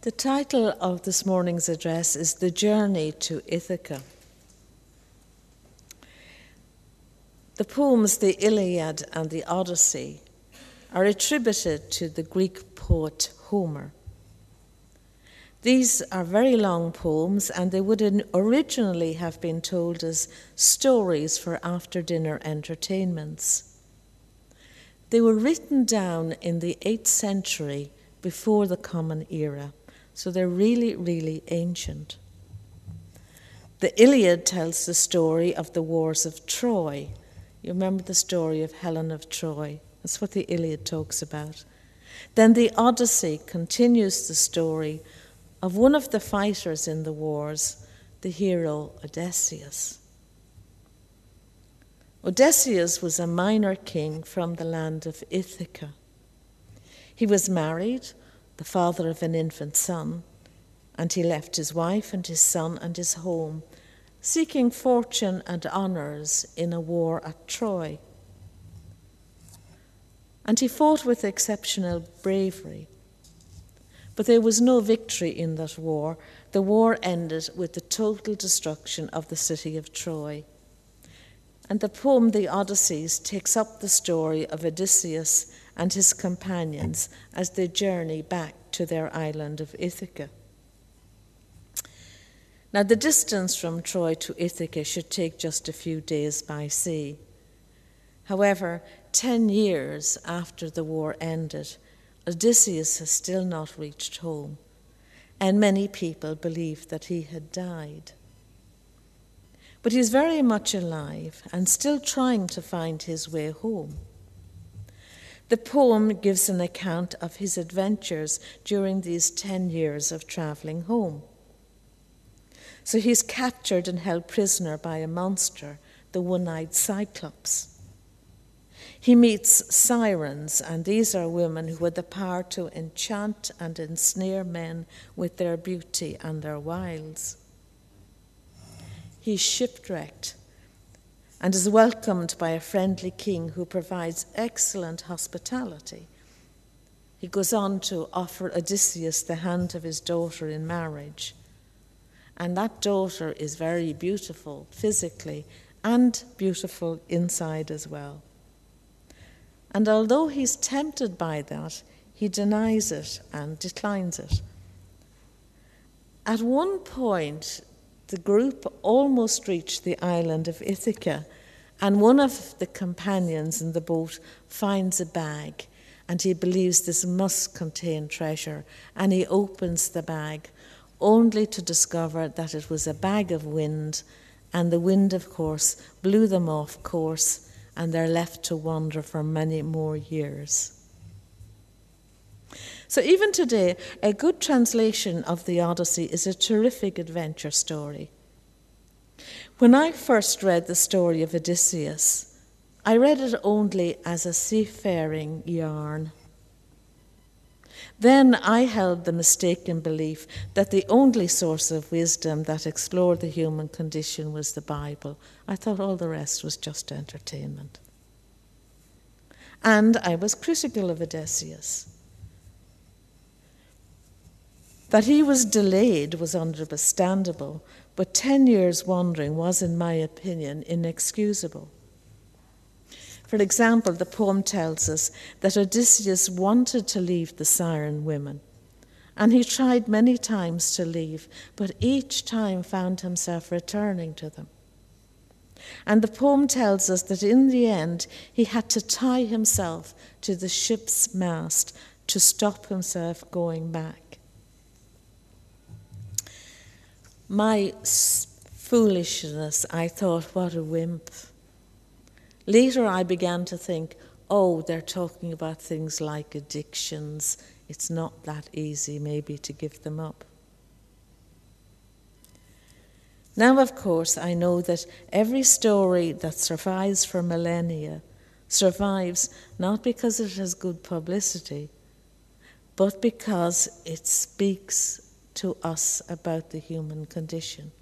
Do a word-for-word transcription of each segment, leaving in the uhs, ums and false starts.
The title of this morning's address is The Journey to Ithaca. The poems The Iliad and the Odyssey are attributed to the Greek poet Homer. These are very long poems, and they would originally have been told as stories for after-dinner entertainments. They were written down in the eighth century before the Common Era, so they're really, really ancient. The Iliad tells the story of the wars of Troy. You remember the story of Helen of Troy. That's what the Iliad talks about. Then the Odyssey continues the story of one of the fighters in the wars, the hero Odysseus. Odysseus was a minor king from the land of Ithaca. He was married, the father of an infant son, and he left his wife and his son and his home, seeking fortune and honours in a war at Troy. And he fought with exceptional bravery. But there was no victory in that war. The war ended with the total destruction of the city of Troy. And the poem The Odyssey takes up the story of Odysseus and his companions as they journey back to their island of Ithaca. Now, the distance from Troy to Ithaca should take just a few days by sea. However, ten years after the war ended, Odysseus has still not reached home, and many people believe that he had died. But he's very much alive and still trying to find his way home. The poem gives an account of his adventures during these ten years of travelling home. So he's captured and held prisoner by a monster, the one-eyed Cyclops. He meets sirens, and these are women who had the power to enchant and ensnare men with their beauty and their wiles. He's shipwrecked and is welcomed by a friendly king who provides excellent hospitality. He goes on to offer Odysseus the hand of his daughter in marriage. And that daughter is very beautiful physically and beautiful inside as well. And although he's tempted by that, he denies it and declines it. At one point, the group almost reached the island of Ithaca, and one of the companions in the boat finds a bag, and he believes this must contain treasure, and he opens the bag, only to discover that it was a bag of wind, and the wind, of course, blew them off course, and they're left to wander for many more years. So even today, a good translation of the Odyssey is a terrific adventure story. When I first read the story of Odysseus, I read it only as a seafaring yarn. Then I held the mistaken belief that the only source of wisdom that explored the human condition was the Bible. I thought all the rest was just entertainment. And I was critical of Odysseus. That he was delayed was understandable, but ten years wandering was, in my opinion, inexcusable. For example, the poem tells us that Odysseus wanted to leave the Siren women, and he tried many times to leave, but each time found himself returning to them. And the poem tells us that in the end, he had to tie himself to the ship's mast to stop himself going back. My foolishness, I thought, what a wimp. Later I began to think, oh, they're talking about things like addictions. It's not that easy maybe to give them up. Now, of course, I know that every story that survives for millennia survives not because it has good publicity, but because it speaks to us about the human condition.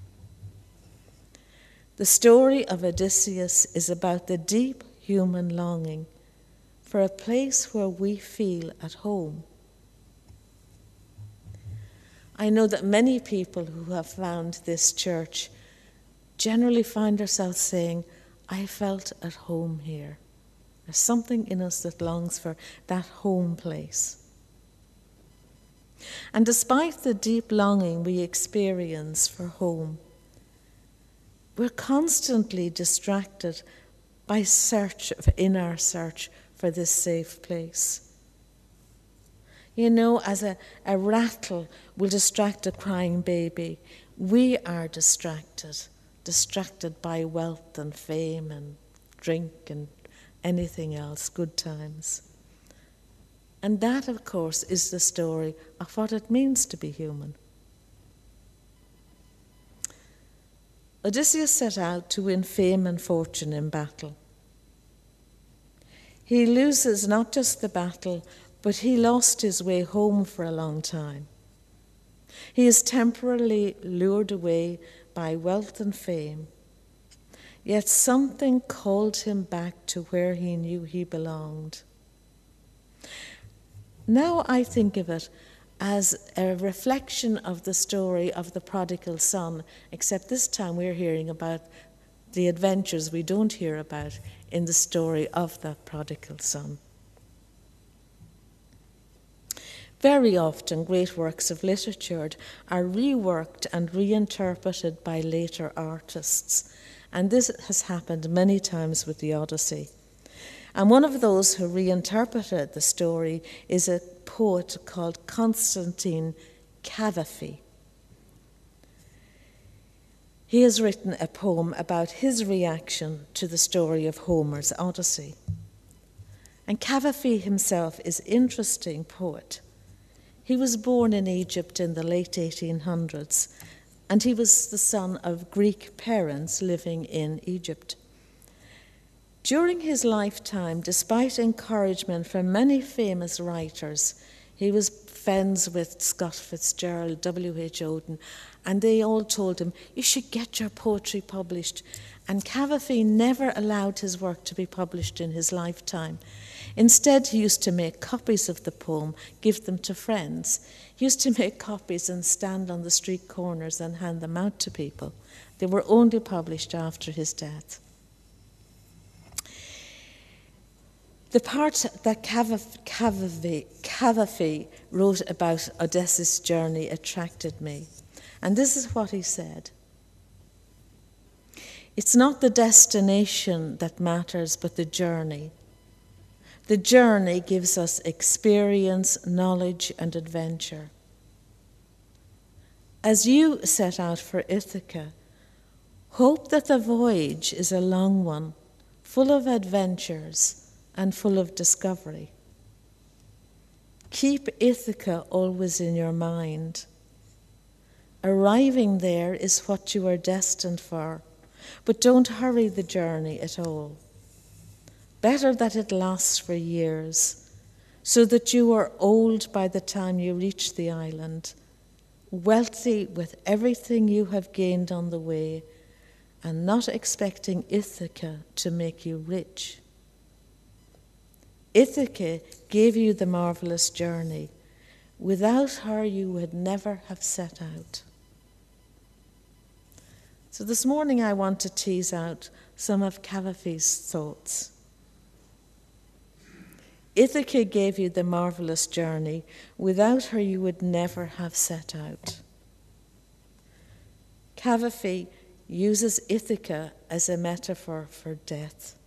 The story of Odysseus is about the deep human longing for a place where we feel at home. I know that many people who have found this church generally find themselves saying, I felt at home here. There's something in us that longs for that home place. And despite the deep longing we experience for home, we're constantly distracted by search, in our search for this safe place. You know, as a, a rattle will distract a crying baby, we are distracted, distracted by wealth and fame and drink and anything else, good times. And that, of course, is the story of what it means to be human. Odysseus set out to win fame and fortune in battle. He loses not just the battle, but he lost his way home for a long time. He is temporarily lured away by wealth and fame, yet something called him back to where he knew he belonged. Now I think of it as a reflection of the story of the prodigal son, except this time we're hearing about the adventures we don't hear about in the story of that prodigal son. Very often, great works of literature are reworked and reinterpreted by later artists, and this has happened many times with the Odyssey. And one of those who reinterpreted the story is a poet called Constantine Cavafy. He has written a poem about his reaction to the story of Homer's Odyssey. And Cavafy himself is an interesting poet. He was born in Egypt in the late eighteen hundreds, and he was the son of Greek parents living in Egypt. During his lifetime, despite encouragement from many famous writers, he was friends with Scott Fitzgerald, W H Auden, and they all told him, you should get your poetry published. And Cavafy never allowed his work to be published in his lifetime. Instead, he used to make copies of the poem, give them to friends. He used to make copies and stand on the street corners and hand them out to people. They were only published after his death. The part that Cavafy, Cavafy wrote about Odysseus' journey attracted me. And this is what he said. It's not the destination that matters, but the journey. The journey gives us experience, knowledge, and adventure. As you set out for Ithaca, hope that the voyage is a long one, full of adventures and full of discovery. Keep Ithaca always in your mind. Arriving there is what you are destined for, but don't hurry the journey at all. Better that it lasts for years, so that you are old by the time you reach the island, wealthy with everything you have gained on the way, and not expecting Ithaca to make you rich. Ithaca gave you the marvelous journey. Without her, you would never have set out. So this morning I want to tease out some of Cavafy's thoughts. Ithaca gave you the marvelous journey. Without her, you would never have set out. Cavafy uses Ithaca as a metaphor for death.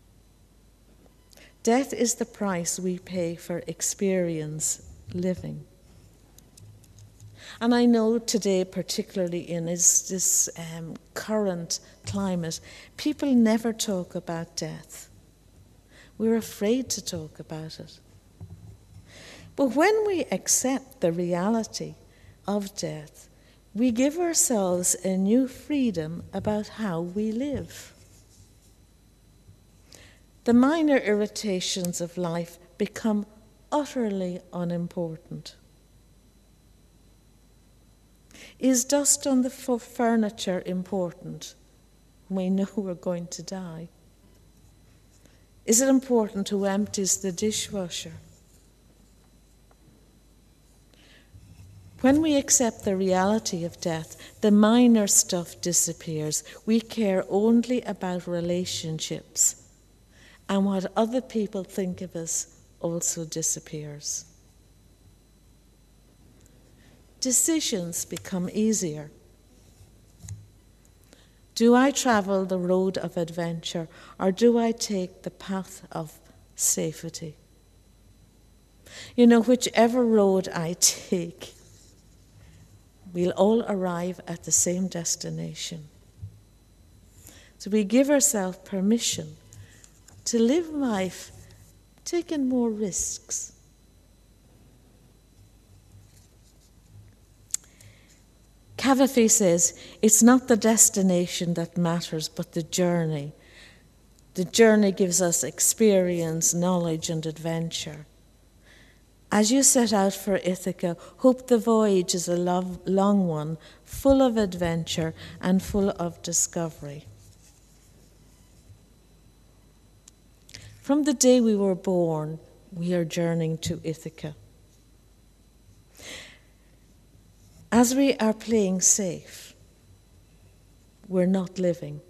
Death is the price we pay for experience living. And I know today, particularly in this, this um, current climate, people never talk about death. We're afraid to talk about it. But when we accept the reality of death, we give ourselves a new freedom about how we live. The minor irritations of life become utterly unimportant. Is dust on the furniture important? We know we're going to die. Is it important who empties the dishwasher? When we accept the reality of death, the minor stuff disappears. We care only about relationships, and what other people think of us also disappears. Decisions become easier. Do I travel the road of adventure, or do I take the path of safety? You know, whichever road I take, we'll all arrive at the same destination. So we give ourselves permission to live life taking more risks. Cavafy says, it's not the destination that matters, but the journey. The journey gives us experience, knowledge, and adventure. As you set out for Ithaca, hope the voyage is a love, long one, full of adventure and full of discovery. From the day we were born, we are journeying to Ithaca. As we are playing safe, we're not living.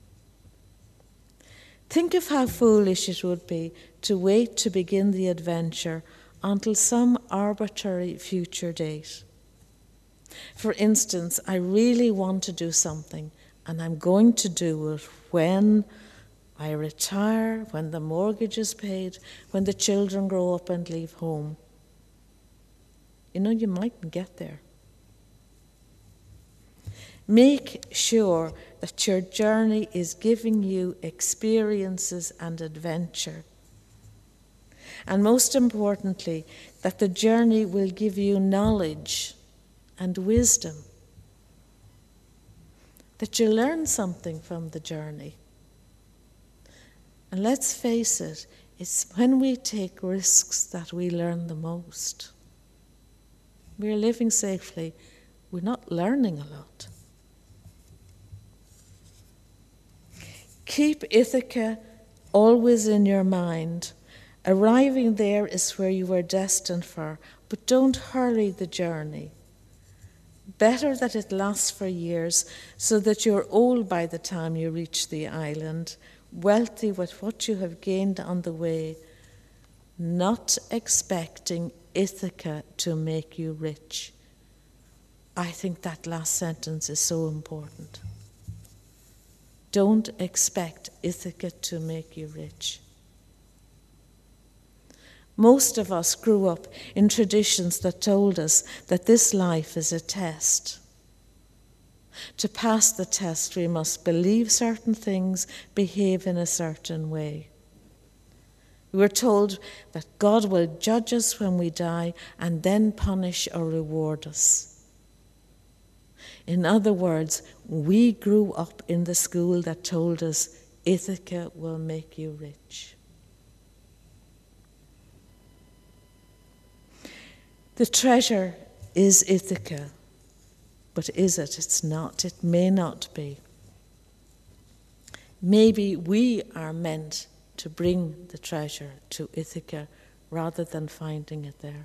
Think of how foolish it would be to wait to begin the adventure until some arbitrary future date. For instance, I really want to do something, and I'm going to do it when I retire, when the mortgage is paid, when the children grow up and leave home. You know, you mightn't get there. Make sure that your journey is giving you experiences and adventure. And most importantly, that the journey will give you knowledge and wisdom. That you learn something from the journey. And let's face it, it's when we take risks that we learn the most. We're living safely, we're not learning a lot. Keep Ithaca always in your mind. Arriving there is where you were destined for, but don't hurry the journey. Better that it lasts for years so that you're old by the time you reach the island, wealthy with what you have gained on the way, not expecting Ithaca to make you rich. I think that last sentence is so important. Don't expect Ithaca to make you rich. Most of us grew up in traditions that told us that this life is a test. To pass the test, we must believe certain things, behave in a certain way. We were told that God will judge us when we die and then punish or reward us. In other words, we grew up in the school that told us Ithaca will make you rich. The treasure is Ithaca, but is it? It's not. It may not be. Maybe we are meant to bring the treasure to Ithaca rather than finding it there.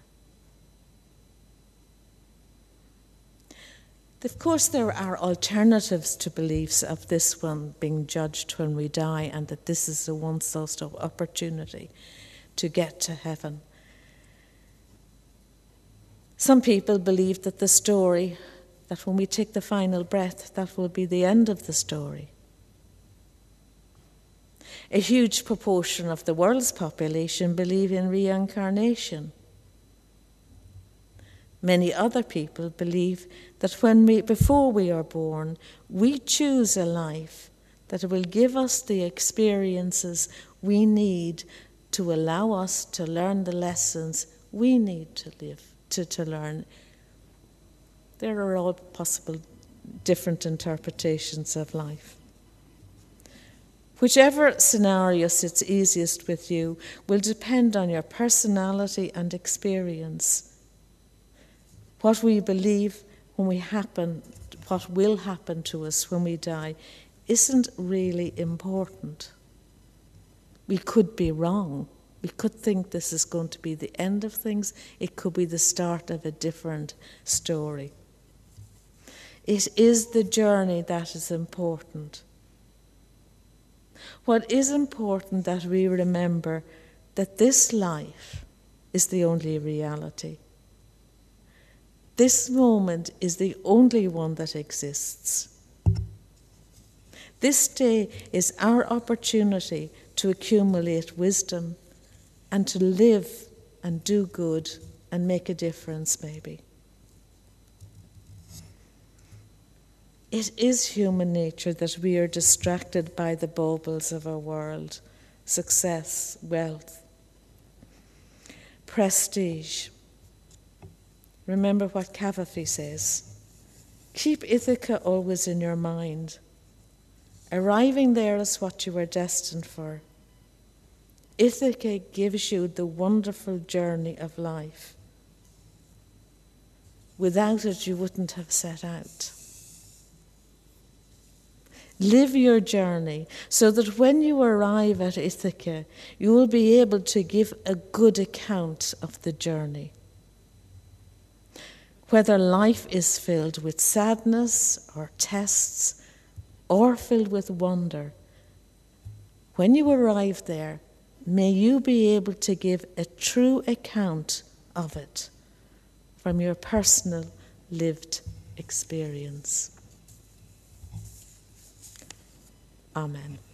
Of course, there are alternatives to beliefs of this one being judged when we die and that this is the one source of opportunity to get to heaven. Some people believe that the story, that when we take the final breath, that will be the end of the story. A huge proportion of the world's population believe in reincarnation. Many other people believe that when we, before we are born, we choose a life that will give us the experiences we need to allow us to learn the lessons we need to live, to, to learn. There are all possible different interpretations of life. Whichever scenario sits easiest with you will depend on your personality and experience. What we believe when we happen, what will happen to us when we die, isn't really important. We could be wrong. We could think this is going to be the end of things. It could be the start of a different story. It is the journey that is important. What is important that we remember that this life is the only reality. This moment is the only one that exists. This day is our opportunity to accumulate wisdom and to live and do good and make a difference, maybe. It is human nature that we are distracted by the baubles of our world, success, wealth, prestige. Remember what Cavafy says. Keep Ithaca always in your mind. Arriving there is what you are destined for. Ithaca gives you the wonderful journey of life. Without it, you wouldn't have set out. Live your journey so that when you arrive at Ithaca, you will be able to give a good account of the journey. Whether life is filled with sadness or tests or filled with wonder, when you arrive there, may you be able to give a true account of it from your personal lived experience. Amen.